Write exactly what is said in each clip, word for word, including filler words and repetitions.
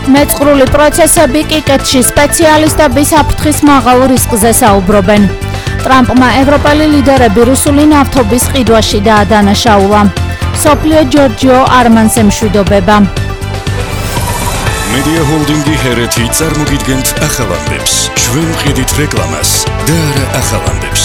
მეწყრული პროცესები კიკეთში სპეციალისტების აფრთხის მაღალ რისკზე საუბრობენ. ტრამპმა ევროპელი ლიდერები რუსული ნავთობის ყიდვაში დაადანაშაულა. სოფლიო ჯორჯიო არმანს ემშვიდობება. Media Holding-ი ჰერეთი წარმოგიდგენთ ახალამდებს. ჩვენ ვყიდით რეკლამას და არა ახალამდებს.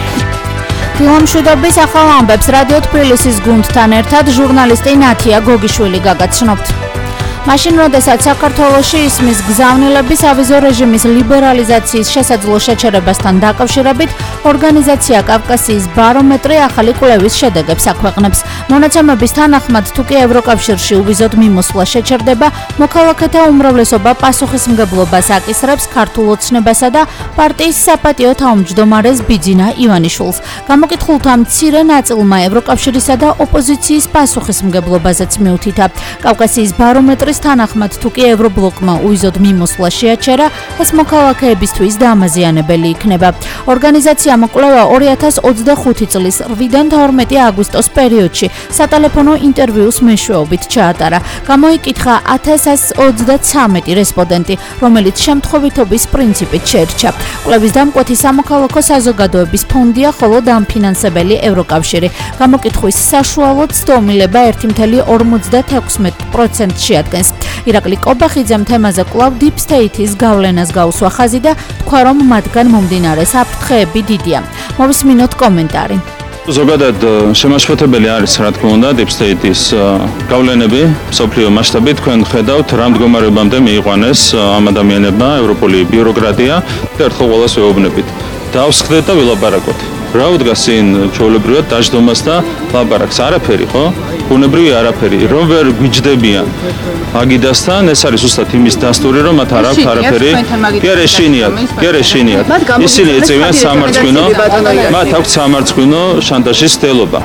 დილამშვიდობის ახალამდებს რადიო თბილისის გუნდთან ერთად ჟურნალისტი ნათია გოგიშვილი გაგაცნობთ. მაშინ როდესაც საქართველოში ისმის გზავნილების ავიზო რეჟიმის ლიბერალიზაციის შესაძლო შეჩერებასთან დაკავშირებით ორგანიზაცია კავკასიის ბარომეტრი ახალი კვლევის შედეგებს აქვეყნებს. მონაცემების თანახმად, თუკი ევროკავშირში უვიზოდ მიმოსვლა შეჩერდება, მოქალაქეთა უმრავლესობა პასუხისმგებლობას აკისრებს ქართულ ოცნებასა და პარტიის საპატიო თავმჯდომარეს ბიძინა ივანიშვილს. გამოკითხულთა მცირე ნაწილმა ევროკავშირისა და ოპოზიციის პასუხისმგებლობაზეც მიუთითა. კავკასიის ბარომეტრი თანახმად, თუკი ევრობლოკმა უვიზოდ მიმოსვლა შეაჩერა, ეს მოქალაქეებისთვის დამაზიანებელი იქნება. ორგანიზაციამ კვლევა ორი ათას ოცდახუთი წლის რვიდან თორმეტი აგვისტოს პერიოდში სატელეფონო ინტერვიუს მეშვეობით ჩაატარა. გამოიკითხა ათას ასი ოცდაცამეტი რესპონდენტი, რომელიც შემთხვევითობის პრინციპით შეირჩა. კვლევის დამკვეთი სამოქალაქო საზოგადოების ფონდია, ხოლო დამფინანსებელი ევროკავშირი. გამოკითხვის საშუალოდ სტომილება ერთი წუთი ორმოცდაექვსმეტ პროცენტს შეადგენს. ირაკლი კობახიძემ თემაზე კვლავ Deep State-ის გავლენას გაუსვა ხაზი და თქვა, რომ მათგან მომდინარე საფრთხეები დიდია. მოვისმინოთ კომენტარი. ზოგადად შემაშფოთებელი არის, რა თქმა უნდა, Deep State-ის გავლენები მსოფლიო მასშტაბით. თქვენ ხედავთ, რა მდგომარეობამდე მიიყვანეს ამ ადამიანებმა ევროპული ბიუროკრატია და ერთხელ ყველას ვეუბნებით. დავსხდეთ და ვილაპარაკოთ. რა უდგას წინ ჩვეულებრივად დაждდომას და ლაპარაკს? არაფერი, ხო? ბუნებრივი არაფერი. რომ ვერ გვიჯდებიან აგიდასთან, ეს არის უბრალოდ იმის დასტური, რომ მათ არ აქვს არაფერი. კი არა, შინიათ, კი არა, შინიათ. ისინი ეწევიან სამარცხვინო, მათ აქვს სამარცხვინო შანტაჟის ცდელობა.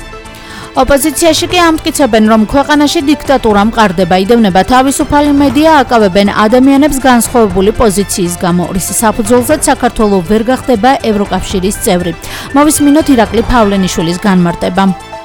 ოპოზიციაში კი ამტკიცებენ, რომ ქვეყანაში დიქტატურა მყარდება, იდევნება თავისუფალი მედია, აკავებენ ადამიანებს განსხვავებული პოზიციის გამო, რის საფუძველზეც საქართველოს ვერ გახდება ევროკავშირის წევრი. მოვისმინოთ ირაკლი ფავლენიშვილის განმარტება.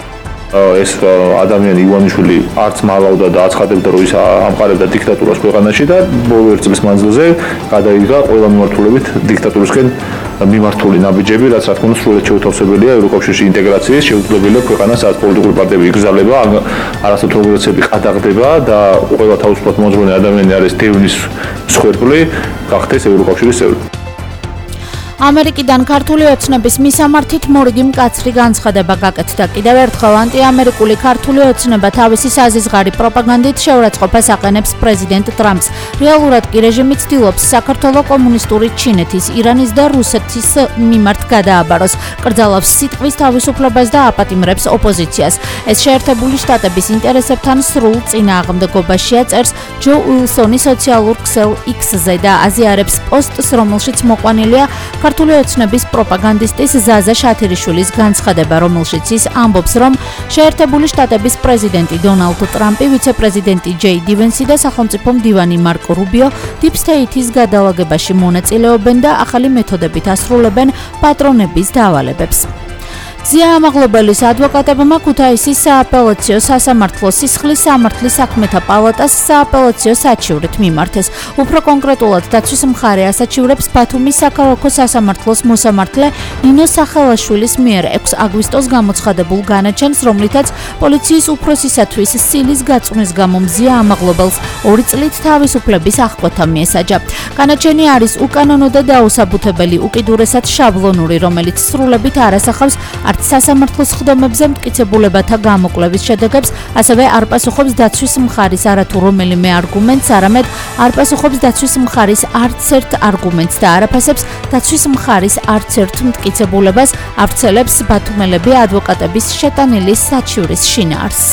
ეს ადამიანი ივანიშვილი არც მალავდა და აცხადებდა, რომ ის ამყარებდა დიქტატურას ქვეყანაში და ბოლო ერთ წლის მანძილზე გადაიღა ყველა მიმართულებით დიქტატურისკენ მიმართული ნაბიჯები, რაც რა თქმა უნდა სრულად შეუთავსებელია ევროკავშირში ინტეგრაციის, შეუძლებელია ქვეყანას რაც პოლიტიკური პარტიები იგზავნება, არასოთროგრაცები ყადაღდება და ყველა თავისუფლად მოძღვენი ადამიანი არის დევნის მსხვერპლი, გახდეს ევროკავშირის წევრი. ამერიკიდან ქართული ოცნების მისამართით მორიგი მკაცრი განცხადება გაკეთდა. კიდევ ერთხელ ანტიამერიკული ქართული ოცნება თავისი საზიზღარი პროპაგანდით შეურაცხყოფას აყენებს პრეზიდენტ ტრამპს. რეალურად კი რეჟიმი ცდილობს საქართველოს კომუნისტური ჩინეთის, ირანის და რუსეთის მიმართ გადააბაროს. კრძალავს სიტყვის თავისუფლებას და აპატიმრებს ოპოზიციას. ეს შეერთებული შტატების ინტერესებთან სრულ წინააღმდეგობაშია, წერს ჯო უილსონი სოციალურ ქსელ X-ზე და აზიარებს პოსტს, რომელშიც მოყვანილია ქართული ოცნების პროპაგანდისტის ზაზა შათერიშვილის განცხადება, რომელშიც ის ამბობს, რომ შეერთებული შტატების პრეზიდენტი დონალდ ტრამპი, ვიცე-პრეზიდენტი ჯეი დი ვენსი და სახელმწიფო მდივანი მარკო რუბიო Deep State-ის გადალაგებაში მონაწილეობენ და ახალი მეთოდებით ასრულებენ პატრონების დავალებებს. ზია ამაღლობელის ადვოკატებმა ქუთაისის სააპელაციო სასამართლოს სისხლის სამართლის საქმეთა პალატას სააპელაციო საჩივრით მიმართეს. უფრო კონკრეტულად, დაცვის მხარე ასაჩივრებს ბათუმის საქალაქო სასამართლოს მოსამართლე ნინო სახელაშვილის მიერ ექვსი აგვისტოს გამოცხადებულ განაჩენს, რომლითაც პოლიციის უფროსისათვის სილის გაწვნის გამო ზია ამაღლობელს ორი წლით თავისუფლების აღკვეთა მიესაჯა. განაჩენი არის უკანონო და დაუსაბუთებელი, უკიდურესად შაბლონური, რომელიც სრულებით არ ასახავს სასამართლოს ხდომებზე მტკიცებულებათა გამოკვლევის შედეგებს, ასევე არ პასუხობს დაცვის მხარის არათუ რომელიმე არგუმენტს, არამედ არ პასუხობს დაცვის მხარის არც ერთ არგუმენტს და არაფასებს დაცვის მხარის არც ერთ მტკიცებულებას, ავრცელებს ბათუმელები ადვოკატების შეტანილი საჩივრის შინაარსს.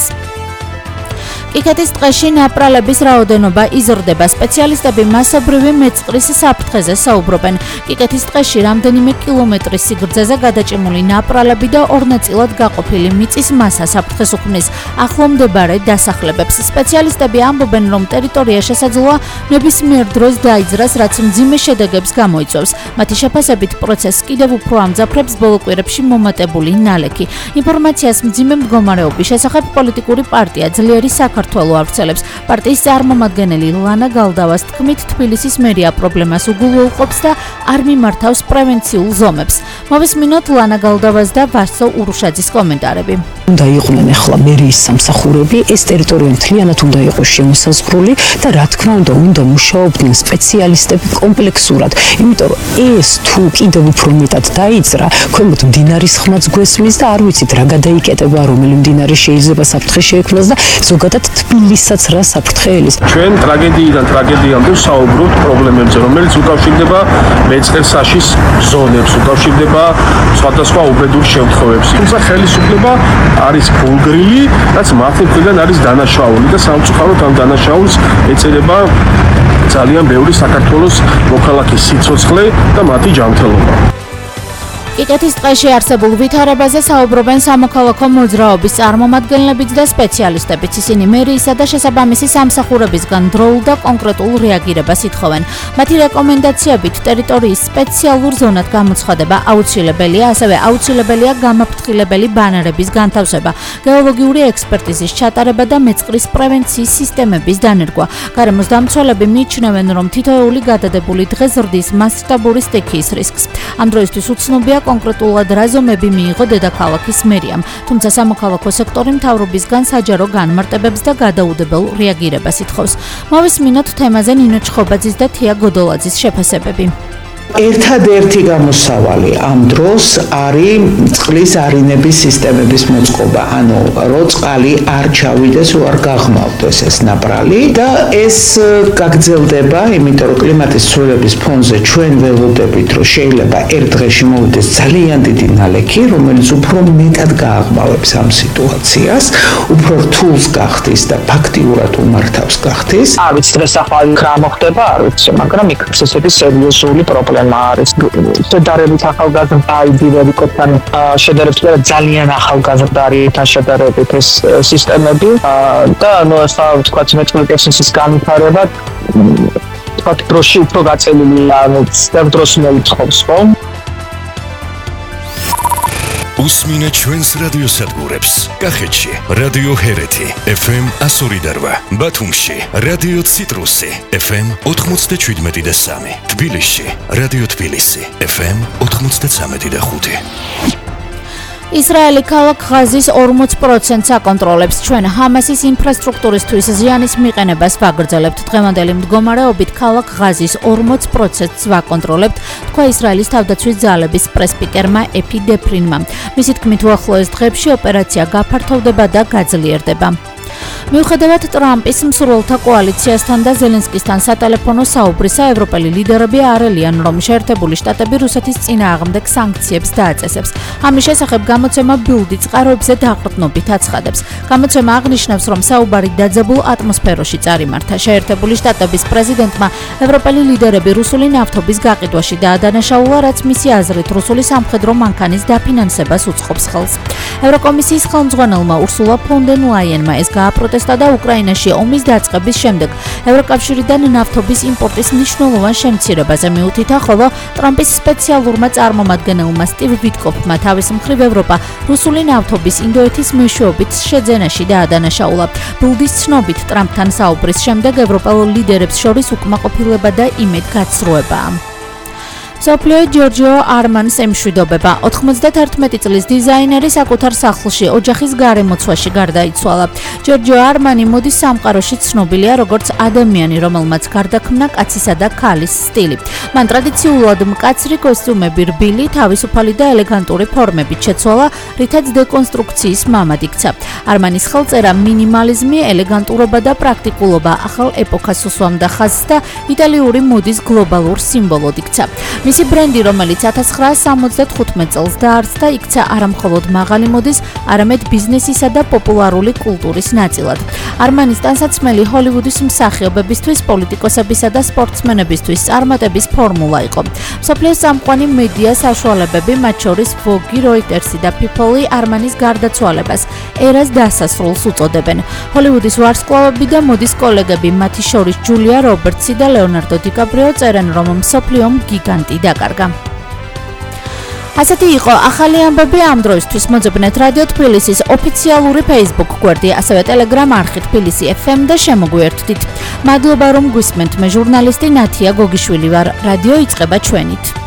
კიკეთის ტყეში ნაპრალების რაოდენობა იზრდება. სპეციალისტები მასობრივი მეწყრის საფრთხეზე საუბრობენ. კიკეთის ტყეში რამდენიმე კილომეტრის სიგრძეზე გადაჭიმული ნაპრალები და ორ ნაწილად გაყოფილი მიწის მასა საფრთხეს უქმნის ახლომდებარე დასახლებებს. სპეციალისტები ამბობენ, რომ ტერიტორია შესაძლოა ნებისმიერ დროს დაიძრას, რაც მძიმე შედეგებს გამოიწვევს. მათი შეფასებით პროცესს კიდევ უფრო ამძაფრებს ბოლო კვირებში მომატებული ნალექი. ინფორმაციას მძიმე მდგომარეობის შესახებ პოლიტიკური პარტია ძლიერი საქართველოს საქართველოს ავრცელებს. პარტიის წარმომადგენელი ლანა გალდავას თქმით, თბილისის მერია პრობლემას უგულვებობს და არ მიმართავს პრევენციულ ზომებს. მოვისმინოთ ლანა გალდავას და ვასო ურუშაძის კომენტარები. უნდა იყვნენ ახლა მერიის სამსახურები, ეს ტერიტორია მთლიანად უნდა იყოს შემოსაზღვრული და რა თქმა უნდა, უნდა მუშაობდნენ სპეციალისტები კომპლექსურად, იმიტომ რომ ეს თუ კიდევ უფრო მეტად დაიძრა, ქვემოთ მდინარის ხმაც გვესმის და არ ვიცით რა გადაიკეტება, რომელი მდინარე შეიძლება საფრთხე შეექმნას და ზოგადად თბილისსაც რა საფრთხე ელის. ჩვენ ტრაგედიიდან ტრაგედიამდე ვსაუბრობთ პრობლემებზე, რომელიც უკავშირდება მეწყერსაშის ზონებს, უკავშირდება სხვადასხვა უბედურ შემთხვევებს. თუმცა ხელისუფლება არის ფულგრილი, რაც მათი მხრიდან არის დანაშაული და სამწუხაროდ ამ დანაშაულს ეწედება ძალიან ბევრი საქართველოს მოქალაქის სიცოცხლე და მათი ჯანმრთელობა. კიკეთის ტყეში არსებულ ვითარებაზე საუბრობენ სამოქალაქო მოძრაობის წარმომადგენლებიც და სპეციალისტებიც. ისინი მერიისა და შესაბამისი სამსახურებისგან დროულ და კონკრეტულ რეაგირებას ითხოვენ. მათი რეკომენდაციებით ტერიტორიის სპეციალურ ზონად გამოცხადება აუცილებელია, ასევე აუცილებელია გამაფრთხილებელი ბანერების განთავსება, გეოლოგიური ექსპერტიზის ჩატარება და მეწყრის პრევენციის სისტემების დანერგვა. გარემოს დამცველები მიიჩნევენ, რომ თითოეული გადადებული დღე ზრდის მასშტაბური სტიქიის რისკს. ამ დროისთვის უცნობია კონკრეტულად რა ზომები მიიღო დედაქალაქის მერიამ, თუმცა სამოქალაქო სექტორი მთავრობისგან საჯარო განმარტებებს და გადაუდებელ რეაგირებას ითხოვს. მოვისმინოთ თემაზე ნინო ჩხობაძის და თია გოდოლაძის შეფასებები. ერთადერთი გამოსავალი ამ დროს არის წყლის არინების სისტემების მოწყობა, ანუ რო წყალი არ ჩავიდეს, რო არ გაღმავდეს ეს ნაპრალი და ეს გაგრძელდება, იმიტომ რომ კლიმატის ცვლილების ფონზე ჩვენ ველოდებით, რომ შეიძლება ერთ დღეში მოვიდეს ძალიან დიდი ნალექი, რომელიც უფრო მეტად გააღმავებს ამ სიტუაციას, უფრო რთულს გახდის და ფაქტიურად უმართავს გახდის. არ ვიცი დღეს ახალი რა მოხდება, არ ვიცი, მაგრამ იქ ესეთი სერიოზული პრობლემა არის. შედარებით ახალგაზრდა იდივერიკოსთან შედარებით ძალიან ახალგაზრდათან შედარებით ეს სისტემები და ნუ ახლა თქვა მეწყვილების განვითარება თქვა დროში უფრო გაწელილია, ანუ დროს მოიწოვს ხო? უსმინე ჩვენს რადიოსადგურებს. კახეთში რადიო ჰერეთი ეფ ემ εκατო ორი და რვა, ბათუმში რადიო ციტრუსი ეფ ემ ოთხმოცდაშვიდმეტი და სამი, თბილისში რადიო თბილისი ეფ ემ ოთხმოცდაცამეტი და ხუთი. ისრაელი ქალაქ ღაზის ორმოც პროცენტს აკონტროლებს. ჩვენ ჰამასის ინფრასტრუქტურისთვის ზიანის მიყენებას ვაგრძელებთ. დღევანდელი მდგომარეობით ქალაქ ღაზის ორმოც პროცენტს ვაკონტროლებთ, თქვა ისრაელის თავდაცვის ძალების პრესპიკერმა ეფი დეფრინმა. მისი თქმით, უახლოეს დღეებში ოპერაცია გაფართოვდება და გაძლიერდება. მიუხედავად ტრამპის მსურველთა კოალიციასთან და ზელენსკისთან სატელეფონო საუბრისა, ევროპელი ლიდერები არელიან, რომ შეერთებული შტატები რუსეთის წინააღმდეგ სანქციებს დააწესებს. ამის შესახებ გამოცემა ბილდი წყაროებზე დაყრდნობით აცხადებს. გამოცემა აღნიშნავს, რომ საუბარი დაძაბულ ატმოსფეროში წარიმართა. შეერთებული შტატების პრეზიდენტმა ევროპელი ლიდერები რუსული ნავთობის გაყიდვაში დაადანაშაულა, რაც მისი აზრით რუსული სამხედრო მანქანის დაფინანსებას უწყობს ხელს. ევროკომისიის ხელმძღვანელმა ურსულა ფონ დერ ლაიენმა ეს გააპროტესტა და უკრაინაში ომის დაწყების შემდეგ ევროკავშირიდან ნავთობის იმპორტის მნიშვნელოვან შემცირებაზე მიუთითა, ხოლო ტრამპის სპეციალურმა წარმომადგენელმა სტივ ვიტკოფმა თავის მხრივ ევროპა რუსული ნავთობის ინდოეთის მეშვეობით შეძენაში დაადანაშაულა. ბილდის ცნობით, ტრამპთან საუბრის შემდეგ ევროპელ ლიდერებს შორის უკმაყოფილება და იმედგაცრუებაა. მსოფლიო ჯორჯიო არმანს ემშვიდობება. ოთხმოცდათერთმეტი წლის დიზაინერი საკუთარ სახლში ოჯახის გარემოცვაში გარდაიცვალა. ჯორჯიო არმანი მოდის სამყაროში ცნობილია როგორც ადამიანი, რომელმაც გარდაქმნა კაცისა და ქალის სტილი. მან ტრადიციულად მკაცრი კოსტიუმები, რბილი, თავისუფალი და ელეგანტური ფორმებით შეცვალა, რითაც დეკონსტრუქციის მამად იქცა. არმანის ხელწერა მინიმალიზმი, ელეგანტურობა და პრაქტიკულობა ახალ ეპოქას უსვამდა ხაზს და იტალიური მოდის გლობალურ სიმბოლოდ იქცა. მისი ბრენდი, რომელიც ათას ცხრაასი სამოცდათხუთმეტ წელს დაარსდა, იქცა არამხოლოდ მაღალი მოდის, არამედ ბიზნესისა და პოპულარული კულტურის ნაწილად. არმანის ტანსაცმელი ჰოლივუდის მსახიობებისთვის, პოლიტიკოსებისა და სპორტსმენებისთვის წარმატების ფორმულა იყო. მსოფლიოს წამყვანი მედია საშუალებები, მათ შორის ვოგი, როიტერსი და პიპოლი არმანის გარდაცვალებას ერას დასასრულს უწოდებენ. ჰოლივუდის ვარსკვლავები და მოდის კოლეგები, მათი შორის ჯულია რობერტსი და ლეონარდო დიკაპრიო წერენ, რომ მსოფლიომ გიგანტი დაკარგა. ასეთი იყო ახალი ამბები ამ დროისთვის. მოძებნეთ რადიო თბილისის ოფიციალური Facebook გვერდი, ასევე Telegram არხი თბილისი ეფ ემ და შემოგვიერთდით. მადლობა რომ გვისმენთ. მე ჟურნალისტი ნათია გოგიშვილი ვარ. რადიო იწყება ჩვენით.